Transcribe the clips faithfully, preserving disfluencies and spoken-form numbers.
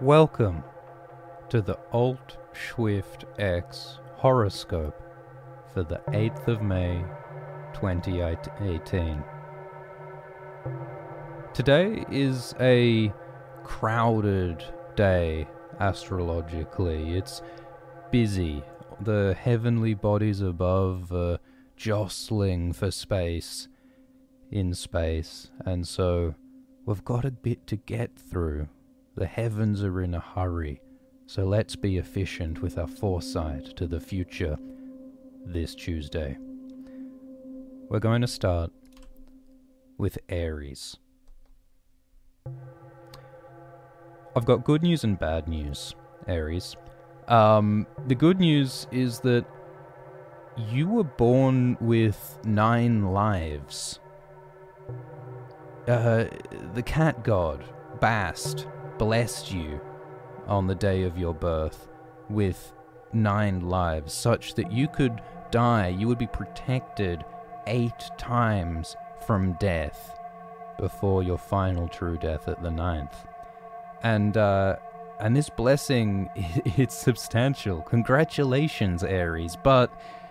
Welcome to the Alt Schwift X horoscope for the eighth of May, twenty eighteen. Today is a crowded day astrologically. It's busy. The heavenly bodies above are jostling for space in space, and so we've got a bit to get through. The heavens are in a hurry, so let's be efficient with our foresight to the future this Tuesday. We're going to start with Aries. I've got good news and bad news, Aries. Um, the good news is that you were born with nine lives. Uh, the cat god, Bast, blessed you on the day of your birth with nine lives, such that you could die, you would be protected eight times from death before your final true death at the ninth. And, uh, and this blessing, it's substantial. Congratulations, Aries. But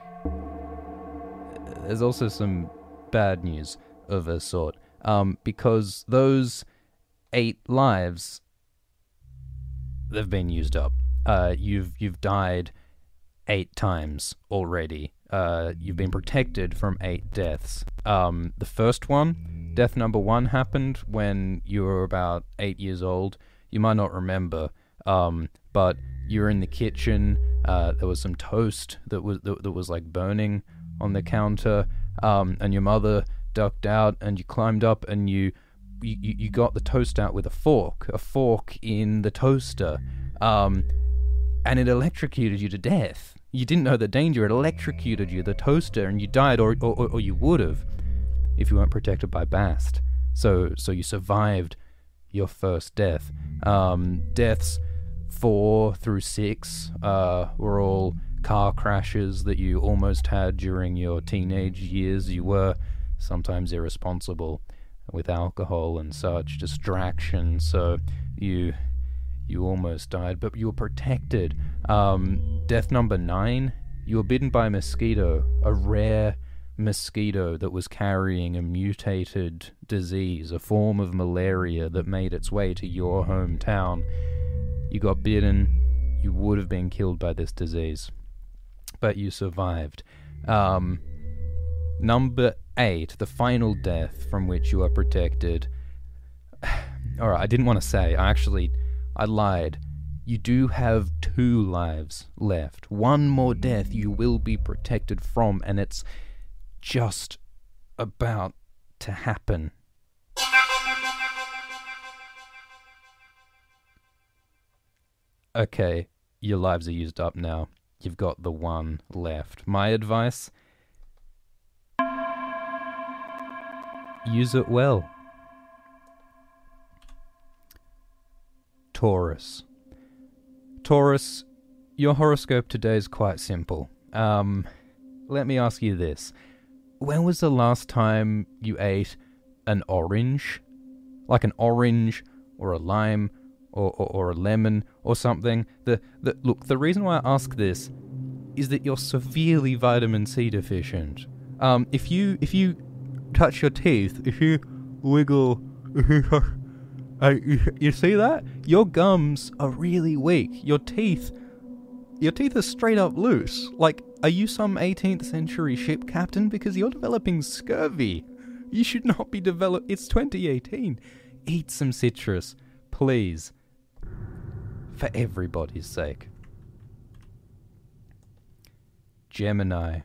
there's also some bad news of a sort. Um, because those eight lives, they've been used up. Uh, you've you've died eight times already. Uh, you've been protected from eight deaths. Um, the first one, death number one, happened when you were about eight years old. You might not remember, um, but you were in the kitchen. Uh, there was some toast that was that, that was like burning on the counter, um, and your mother ducked out, and you climbed up, and you, you you got the toast out with a fork, a fork in the toaster, um, and it electrocuted you to death. You didn't know the danger. It electrocuted you, the toaster, and you died, or or, or you would have, if you weren't protected by Bast. So so you survived your first death. Um, deaths four through six uh, were all car crashes that you almost had during your teenage years. You were sometimes irresponsible with alcohol and such, distraction, so you you almost died, but you were protected. Um, death number nine, you were bitten by a mosquito, a rare mosquito that was carrying a mutated disease, a form of malaria that made its way to your hometown. You got bitten, you would have been killed by this disease, but you survived. Um, number eight, the final death from which you are protected. Alright, I didn't want to say, I actually, I lied. You do have two lives left. One more death you will be protected from, and it's just about to happen. Okay, your lives are used up now. You've got the one left. My advice? Use it well. Taurus. Taurus, your horoscope today is quite simple. Um, let me ask you this. When was the last time you ate an orange? Like an orange or a lime or, or, or a lemon or something? The, the Look, the reason why I ask this is that you're severely vitamin C deficient. Um, if you if you touch your teeth, if you wiggle, uh, you, you see that? Your gums are really weak. Your teeth, your teeth are straight up loose. Like, are you some eighteenth century ship captain? Because you're developing scurvy. You should not be develop. It's twenty eighteen. Eat some citrus, please. For everybody's sake. Gemini.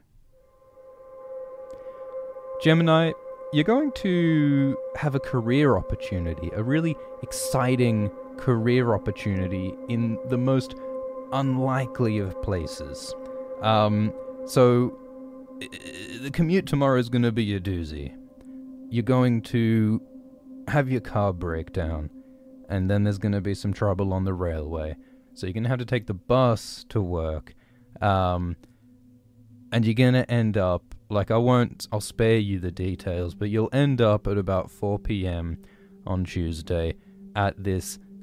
Gemini, you're going to have a career opportunity, a really exciting career opportunity in the most unlikely of places. Um, so, the commute tomorrow is going to be a doozy. You're going to have your car break down, and then there's going to be some trouble on the railway. So you're going to have to take the bus to work, um, and you're going to end up, like, I won't, I'll spare you the details, but you'll end up at about four p.m. on Tuesday at this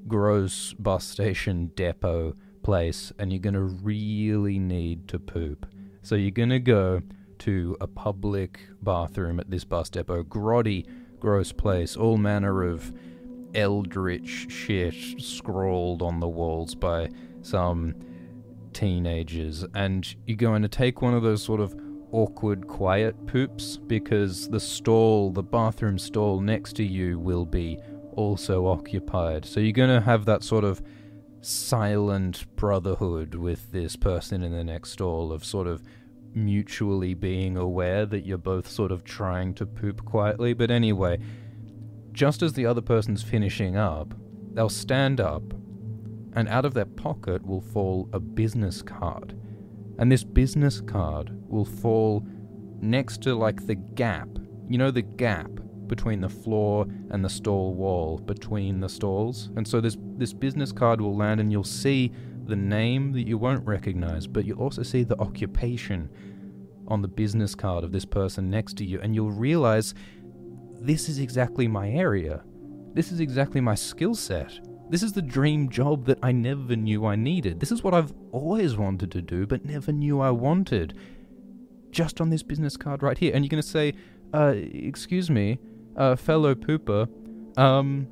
gross bus station depot place, and you're gonna really need to poop. So you're gonna go to a public bathroom at this bus depot, grotty, gross place, all manner of eldritch shit scrawled on the walls by some teenagers, and you're going to take one of those sort of awkward, quiet poops, because the stall, the bathroom stall next to you will be also occupied. So you're going to have that sort of silent brotherhood with this person in the next stall of sort of mutually being aware that you're both sort of trying to poop quietly. But anyway, just as the other person's finishing up, they'll stand up, and out of their pocket will fall a business card. And this business card will fall next to, like, the gap. You know, the gap between the floor and the stall wall, between the stalls? And so this this business card will land, and you'll see the name that you won't recognize, but you'll also see the occupation on the business card of this person next to you, and you'll realize this is exactly my area. This is exactly my skill set. This is the dream job that I never knew I needed. This is what I've always wanted to do, but never knew I wanted. Just on this business card right here. And you're going to say, uh, excuse me, uh, fellow pooper, um,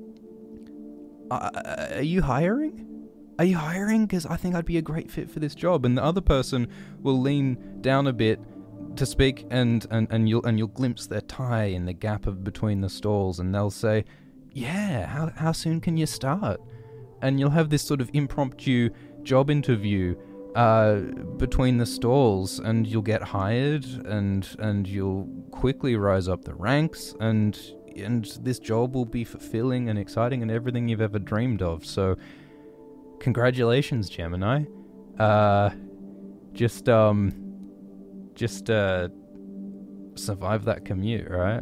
uh, are you hiring? Are you hiring? Because I think I'd be a great fit for this job. And the other person will lean down a bit to speak, and, and, and you'll and you'll glimpse their tie in the gap of between the stalls, and they'll say, yeah, how how soon can you start? And you'll have this sort of impromptu job interview uh, between the stalls, and you'll get hired, and and you'll quickly rise up the ranks, and and this job will be fulfilling and exciting and everything you've ever dreamed of. So congratulations, Gemini. Uh, just um, just uh, survive that commute, right?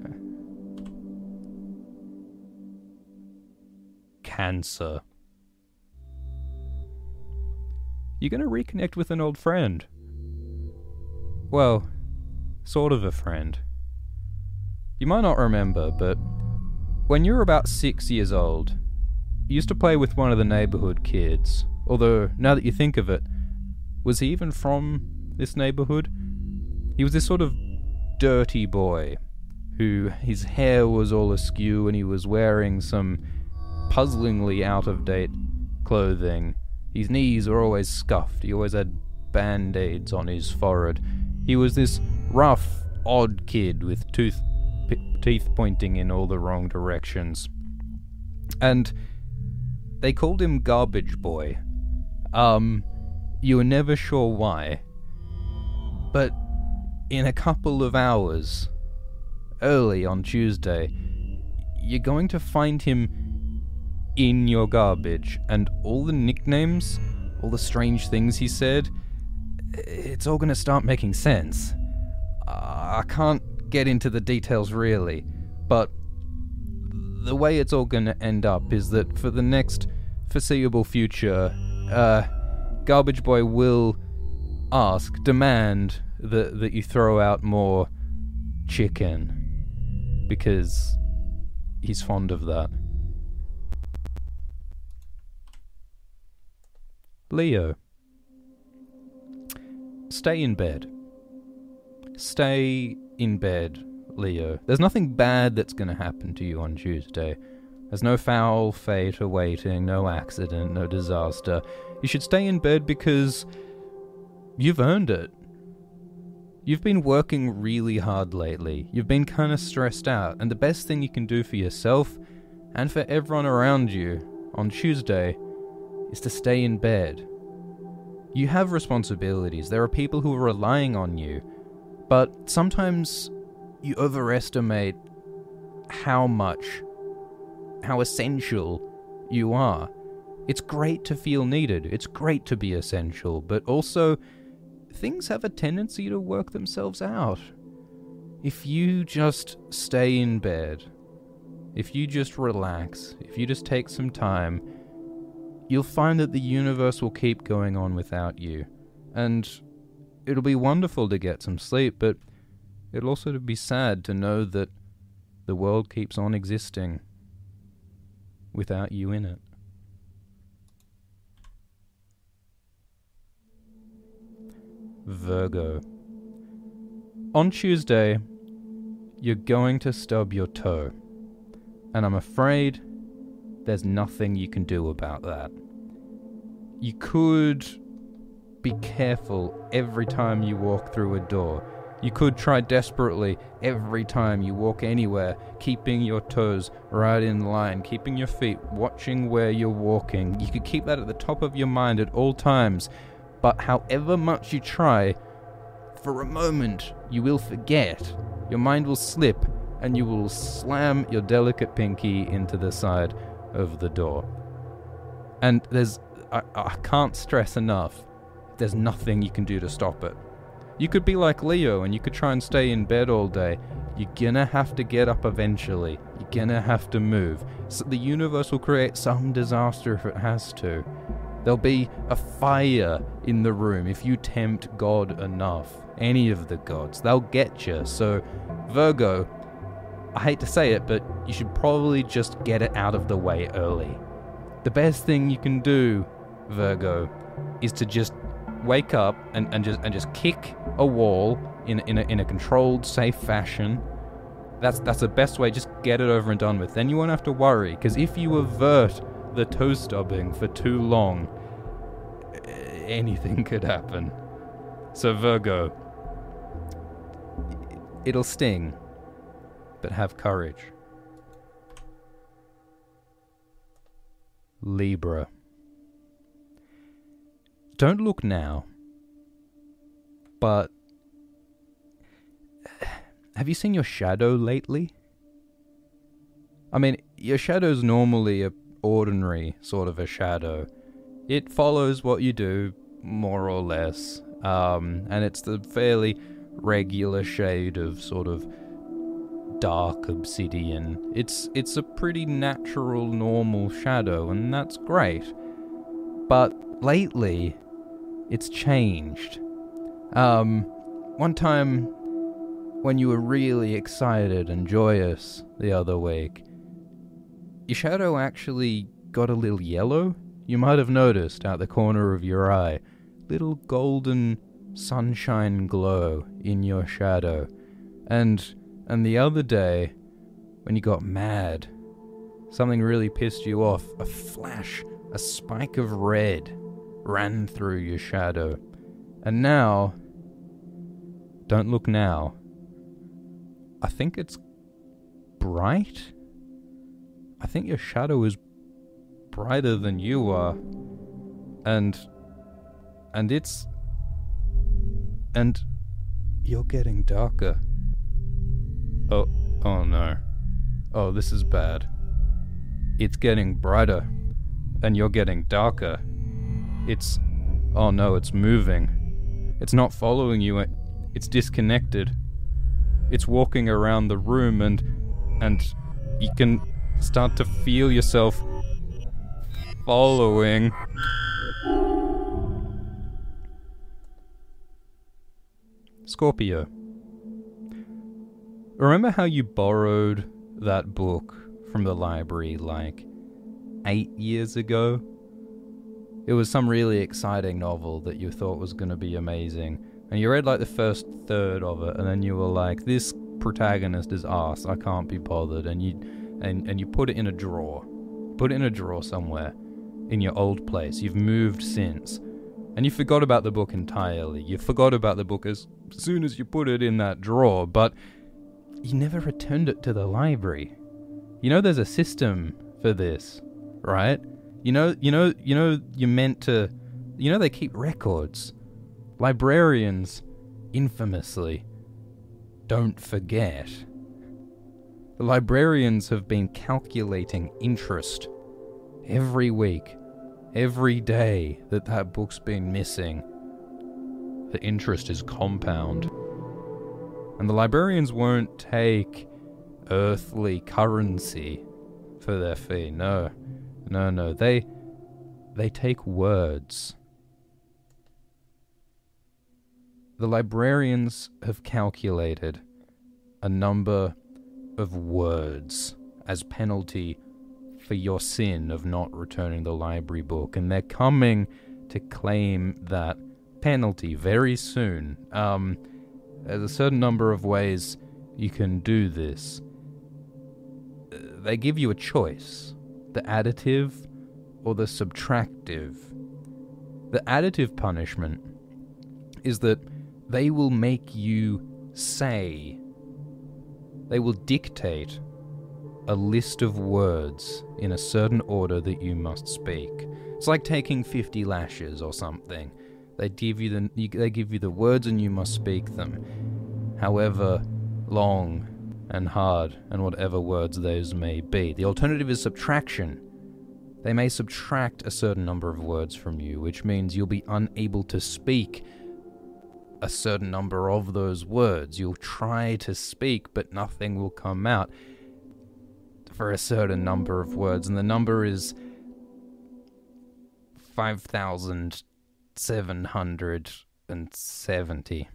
Cancer. You're gonna reconnect with an old friend. Well, sort of a friend. You might not remember, but when you were about six years old, you used to play with one of the neighborhood kids. Although, now that you think of it, was he even from this neighborhood? He was this sort of dirty boy, who his hair was all askew, and he was wearing some puzzlingly out-of-date clothing. His knees were always scuffed. He always had band-aids on his forehead. He was this rough, odd kid with tooth, p- teeth pointing in all the wrong directions. And they called him Garbage Boy. Um, you were never sure why. But in a couple of hours, early on Tuesday, you're going to find him in your garbage, and all the nicknames, all the strange things he said, it's all going to start making sense. Uh, I can't get into the details really, but the way it's all going to end up is that for the next foreseeable future, uh, Garbage Boy will ask, demand that that you throw out more chicken, because he's fond of that. Leo. Stay in bed. Stay in bed, Leo. There's nothing bad that's going to happen to you on Tuesday. There's no foul fate awaiting, no accident, no disaster. You should stay in bed because you've earned it. You've been working really hard lately. You've been kind of stressed out, and the best thing you can do for yourself and for everyone around you on Tuesday is to stay in bed. You have responsibilities. There are people who are relying on you, but sometimes you overestimate how much, how essential you are. It's great to feel needed. It's great to be essential, but also things have a tendency to work themselves out. If you just stay in bed, if you just relax, if you just take some time, you'll find that the universe will keep going on without you. And it'll be wonderful to get some sleep, but it'll also be sad to know that the world keeps on existing without you in it. Virgo. On Tuesday, you're going to stub your toe. And I'm afraid there's nothing you can do about that. You could be careful every time you walk through a door. You could try desperately every time you walk anywhere, keeping your toes right in line, keeping your feet, watching where you're walking. You could keep that at the top of your mind at all times. But however much you try, for a moment, you will forget. Your mind will slip, and you will slam your delicate pinky into the side of the door. And there's, I, I can't stress enough, there's nothing you can do to stop it. You could be like Leo and you could try and stay in bed all day. You're gonna have to get up eventually. You're gonna have to move. So the universe will create some disaster if it has to. There'll be a fire in the room if you tempt God enough. Any of the gods. They'll get you. So, Virgo, I hate to say it, but you should probably just get it out of the way early. The best thing you can do, Virgo, is to just wake up and, and just and just kick a wall in in a, in a controlled, safe fashion. That's that's the best way. Just get it over and done with. Then you won't have to worry. Because if you avert the toe stubbing for too long, anything could happen. So Virgo, it'll sting, but have courage. Libra. Don't look now, but have you seen your shadow lately? I mean, your shadow's normally a ordinary sort of a shadow. It follows what you do, more or less, um, and it's the fairly regular shade of sort of dark obsidian. It's it's a pretty natural, normal shadow, and that's great. But lately, it's changed. Um, one time, when you were really excited and joyous the other week, your shadow actually got a little yellow. You might have noticed out the corner of your eye, little golden sunshine glow in your shadow. And and the other day, when you got mad, something really pissed you off, a flash, a spike of red ran through your shadow. And now, don't look now, I think it's bright? I think your shadow is brighter than you are. And, and it's, and you're getting darker. Oh, oh no. Oh, this is bad. It's getting brighter, and you're getting darker. It's... oh no, it's moving. It's not following you, it's disconnected. It's walking around the room and... and you can start to feel yourself following. Scorpio. Remember how you borrowed that book from the library like eight years ago? It was some really exciting novel that you thought was going to be amazing. And you read like the first third of it, and then you were like, this protagonist is arse, I can't be bothered. And you and, and you put it in a drawer. Put it in a drawer somewhere in your old place. You've moved since. And you forgot about the book entirely. You forgot about the book as soon as you put it in that drawer, but you never returned it to the library. You know there's a system for this, right? You know, you know, you know, you're meant to, you know, they keep records. Librarians, infamously, don't forget. The librarians have been calculating interest every week, every day that that book's been missing. The interest is compound. And the librarians won't take earthly currency for their fee, no. No, no, they they take words. The librarians have calculated a number of words as penalty for your sin of not returning the library book, and they're coming to claim that penalty very soon. Um, there's a certain number of ways you can do this. They give you a choice. The additive or the subtractive. The additive punishment is that they will make you say, they will dictate a list of words in a certain order that you must speak. It's like taking fifty lashes or something. They give you the they give you the words and you must speak them, however long and hard and whatever words those may be. The alternative is subtraction. They may subtract a certain number of words from you, which means you'll be unable to speak a certain number of those words. You'll try to speak, but nothing will come out for a certain number of words, and the number is five thousand seven hundred seventy.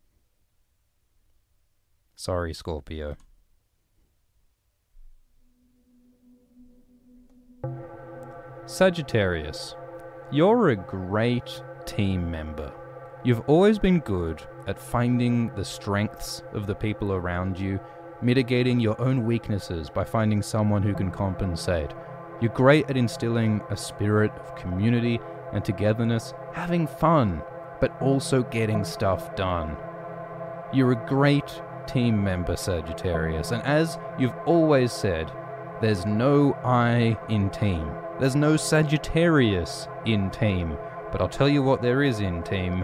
Sorry, Scorpio. Sagittarius, you're a great team member. You've always been good at finding the strengths of the people around you, mitigating your own weaknesses by finding someone who can compensate. You're great at instilling a spirit of community and togetherness, having fun, but also getting stuff done. You're a great team member, Sagittarius, and as you've always said, there's no I in team. There's no Sagittarius in team, but I'll tell you what there is in team.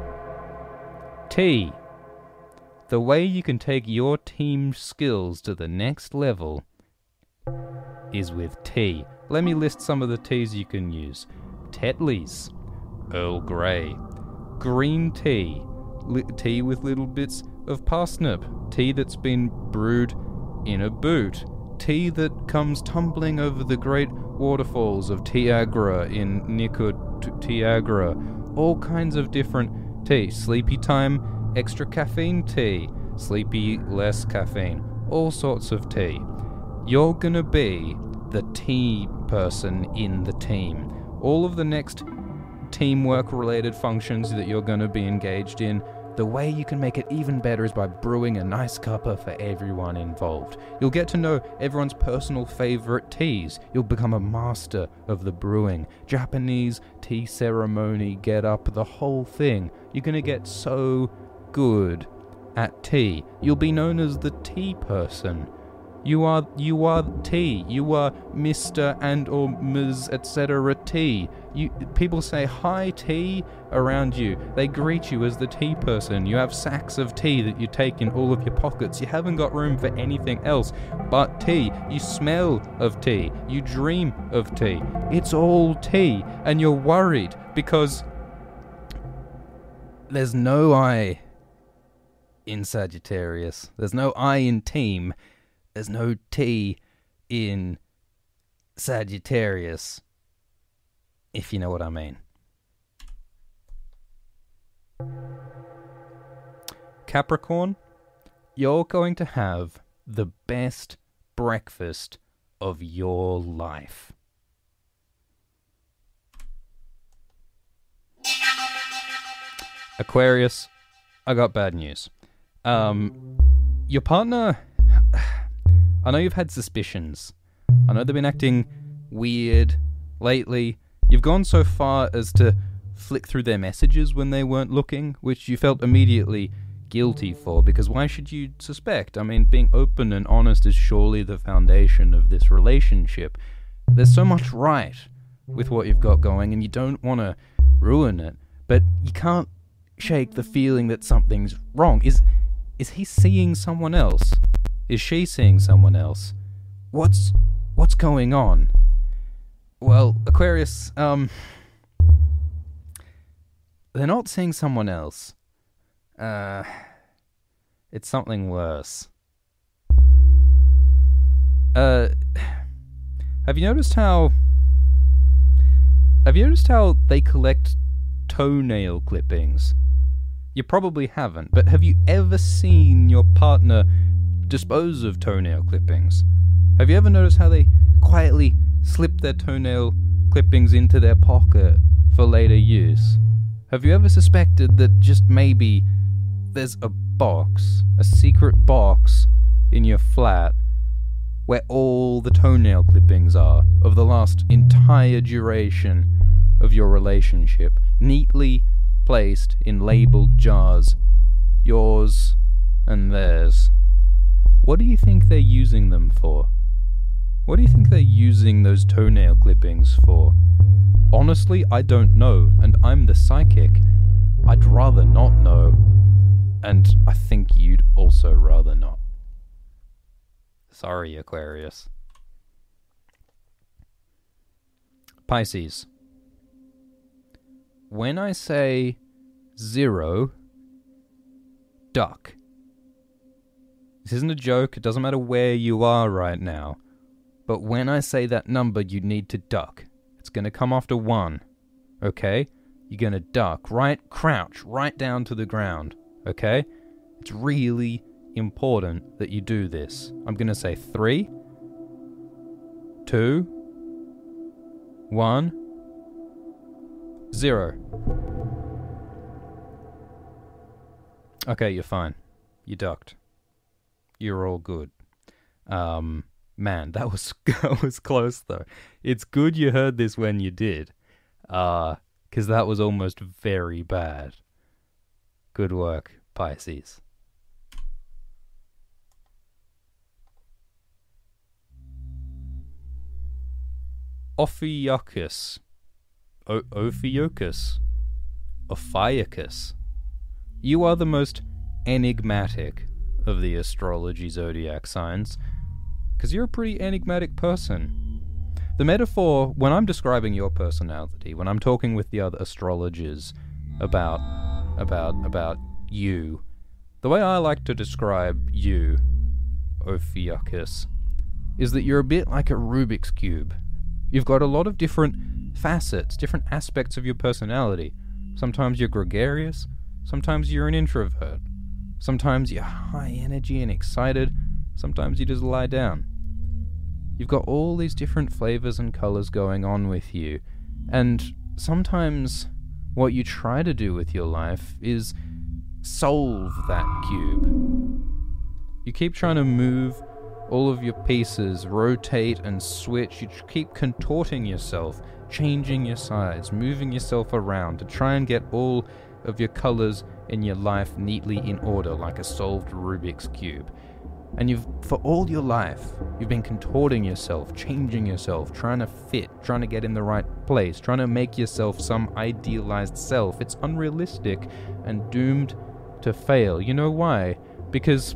T. The way you can take your team skills to the next level is with tea. Let me list some of the teas you can use. Tetley's, Earl Grey, green tea, li- tea with little bits of parsnip, tea that's been brewed in a boot, tea that comes tumbling over the great waterfalls of Tiagra in Nikud Tiagra, all kinds of different tea. Sleepy time, extra caffeine tea, sleepy, less caffeine, all sorts of tea. You're gonna be the tea person in the team. All of the next teamwork related functions that you're gonna be engaged in, the way you can make it even better is by brewing a nice cuppa for everyone involved. You'll get to know everyone's personal favorite teas. You'll become a master of the brewing. Japanese tea ceremony, get up, the whole thing. You're gonna get so good at tea. You'll be known as the tea person. You are you are T. You are Mister and or Miz et cetera T. You people say hi T around you. They greet you as the tea person. You have sacks of tea that you take in all of your pockets. You haven't got room for anything else but tea. You smell of tea. You dream of tea. It's all tea, and you're worried because there's no I in Sagittarius. There's no I in team. There's no T in Sagittarius, if you know what I mean. Capricorn, you're going to have the best breakfast of your life. Aquarius, I got bad news. Um, your partner... I know you've had suspicions. I know they've been acting weird lately. You've gone so far as to flick through their messages when they weren't looking, which you felt immediately guilty for, because why should you suspect? I mean, being open and honest is surely the foundation of this relationship. There's so much right with what you've got going, and you don't want to ruin it, but you can't shake the feeling that something's wrong. Is is he seeing someone else? Is she seeing someone else? What's what's going on? Well, Aquarius, um... they're not seeing someone else. Uh... It's something worse. Uh... Have you noticed how... Have you noticed how they collect toenail clippings? You probably haven't, but have you ever seen your partner dispose of toenail clippings? Have you ever noticed how they quietly slip their toenail clippings into their pocket for later use? Have you ever suspected that just maybe there's a box, a secret box in your flat where all the toenail clippings are of the last entire duration of your relationship, neatly placed in labeled jars, yours and theirs? What do you think they're using them for? What do you think they're using those toenail clippings for? Honestly, I don't know, and I'm the psychic. I'd rather not know, and I think you'd also rather not. Sorry, Aquarius. Pisces. When I say zero, duck. This isn't a joke, it doesn't matter where you are right now. But when I say that number, you need to duck. It's going to come after one, okay? You're going to duck, right? Crouch, right down to the ground, okay? It's really important that you do this. I'm going to say three, two, one, zero. Okay, you're fine. You ducked. You're all good. Um... Man, that was that was close though. It's good you heard this when you did, uh, because that was almost very bad. Good work, Pisces. Ophiuchus, o- Ophiuchus, Ophiuchus. You are the most enigmatic of the astrology zodiac signs, because you're a pretty enigmatic person. The metaphor, when I'm describing your personality, when I'm talking with the other astrologers about, about, about you, the way I like to describe you, Ophiuchus, is that you're a bit like a Rubik's Cube. You've got a lot of different facets, different aspects of your personality. Sometimes you're gregarious, sometimes you're an introvert, sometimes you're high energy and excited, sometimes you just lie down. You've got all these different flavors and colors going on with you, and sometimes what you try to do with your life is solve that cube. You keep trying to move all of your pieces, rotate and switch. You keep contorting yourself, changing your size, moving yourself around to try and get all of your colors in your life neatly in order like a solved Rubik's Cube. And you've, for all your life, you've been contorting yourself, changing yourself, trying to fit, trying to get in the right place, trying to make yourself some idealized self. It's unrealistic and doomed to fail. You know why? Because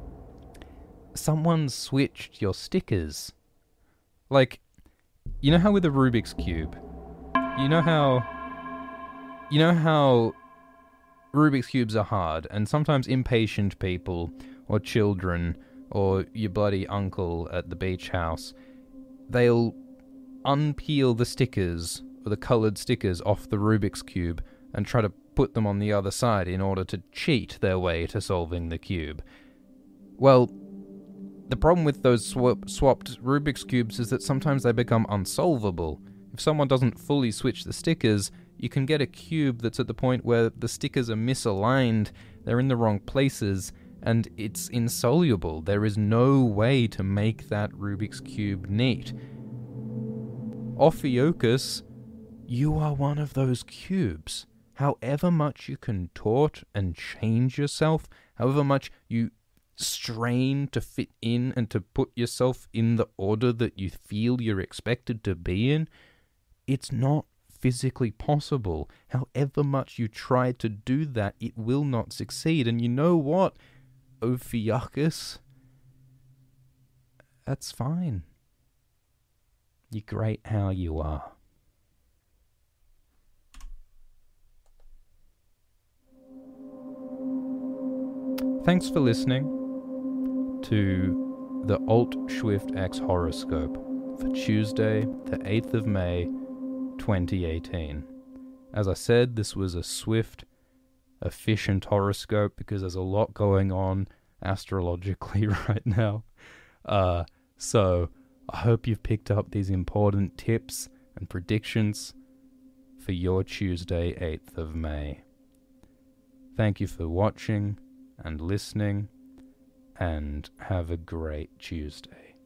someone switched your stickers. Like, you know how with a Rubik's Cube, you know how, you know how Rubik's Cubes are hard, and sometimes impatient people or children, or your bloody uncle at the beach house, they'll unpeel the stickers, or the coloured stickers, off the Rubik's Cube and try to put them on the other side in order to cheat their way to solving the cube. Well, the problem with those swap- swapped Rubik's Cubes is that sometimes they become unsolvable. If someone doesn't fully switch the stickers, you can get a cube that's at the point where the stickers are misaligned, they're in the wrong places, and it's insoluble. There is no way to make that Rubik's Cube neat. Ophiuchus, you are one of those cubes. However much you contort and change yourself, however much you strain to fit in and to put yourself in the order that you feel you're expected to be in, it's not physically possible. However much you try to do that, it will not succeed. And you know what, Ophiuchus? That's fine. You're great how you are. Thanks for listening to the Alt Swift X horoscope for Tuesday, the eighth of May, twenty eighteen. As I said, this was a swift, efficient horoscope because there's a lot going on astrologically right now. Uh, so I hope you've picked up these important tips and predictions for your Tuesday, eighth of May. Thank you for watching and listening, and have a great Tuesday.